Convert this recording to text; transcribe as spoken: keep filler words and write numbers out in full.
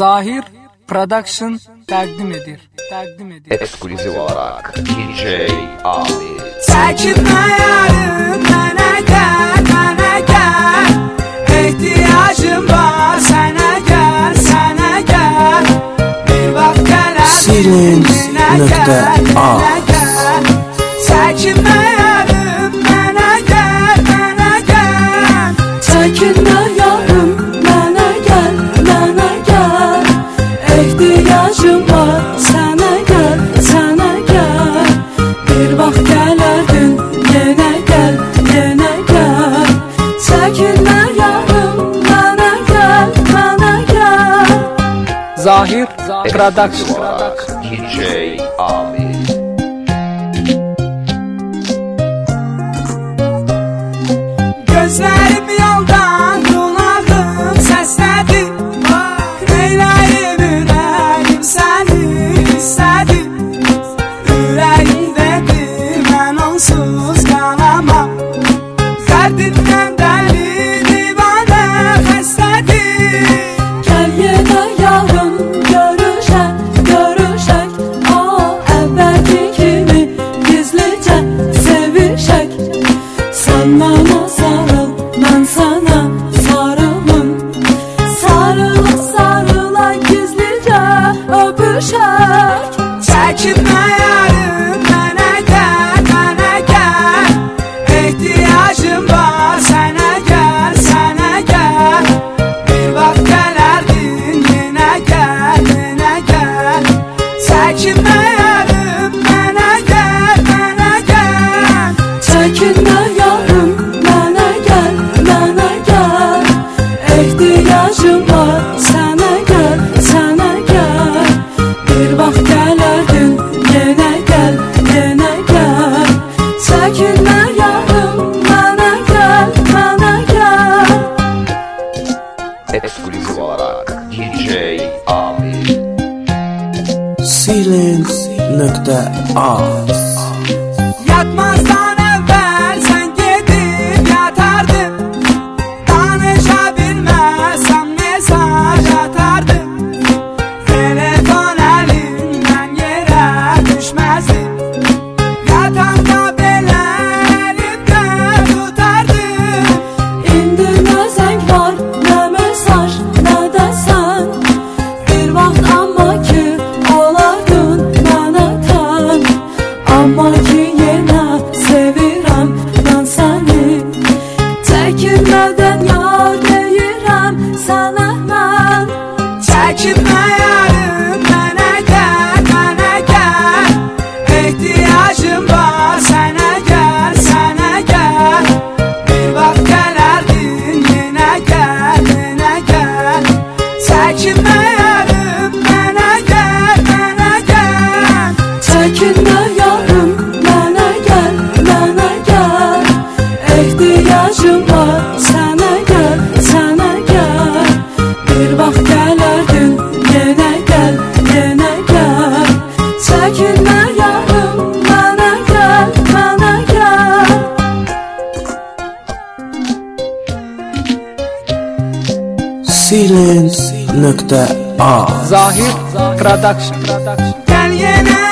Zahir Production təqdim edir. Təqdim edir. Ekskluziv olarak D J Abi. Çəkinmə yarım, mənə gəl, mənə gəl. Ehtiyacım var, sənə gəl, sənə gəl. Bir vaxt gələrdim, mənə gəl, mənə gəl. Çəkinmə yarım, mənə gəl, mənə gəl. Çəkinmə yarım, mənə gəl, mənə gəl. Ehtiyacım var, sənə gəl, sənə gəl. Bir vaxt gələrdin, yenə gəl, yenə gəl. Çəkinmə yarım, mənə gəl, mənə gəl. Zahir Ekskluziv Production. olarak D J Abi. Gözlərim yoldan, qulağım səslədi. Neyləyim ürəyim səni istədi. Ürəyim dedi, mən onsuz qalamam. Dərdimdən dəli divanə xəstədir. Gəl yenə yarın görüşək, görüşək. O əvvəlki kimi gizlicə sevişək. Sən mənə sarıl, mən sənə sarılım. Sarıla sarıla gizlicə öpüşək. Çəkinmə yarım, mənə gəl, mənə gəl. Ehtiyacım var, sənə gəl, sənə gəl. Bir vaxt gələrdin, yenə gəl, yenə gəl. Çəkinmə yarım, mənə gəl, mənə gəl. Çəkinmə yarım, mənə gəl, mənə gəl. Ehtiyacım var, sənə gəl, sənə gəl. Bir vaxt gələrdin, yenə gəl, yenə gəl. Çəkinmə yarım, mənə gəl, mənə gəl. Ekskluziv olarak D J Abi. Silence.az Yatmazdan evvel sen gidip yatardın. Danışabilmezsem mesaj atardın. Telefon elimden yere düşmezdi. Yatağımda belə elimde tutardın. İndi ne zəng var, ne mesaj, ne desen. Bir vaxt amma ki olardın mənə tən. Amma ki yenə sevirəm mən səni. Çəkinmədən yar deyirəm sənə mən. Çəkinmə yarım, mənə gəl, mənə gəl. Ehtiyacım var, sənə gəl, sənə gəl. Bir vaxt gələrdin, yenə gəl, yenə gəl. Çəkinmə yarım, mənə gəl, mənə gəl. Çəkinmə yarım, mənə gəl, mənə gəl. Ehtiyacım var, sənə gəl, sənə gəl. Bir vaxt gələrdin, yenə gəl, yenə gəl. Çəkinmə yarım, mənə gəl, mənə gəl. Silence.az Zahir Production. Gəl yenə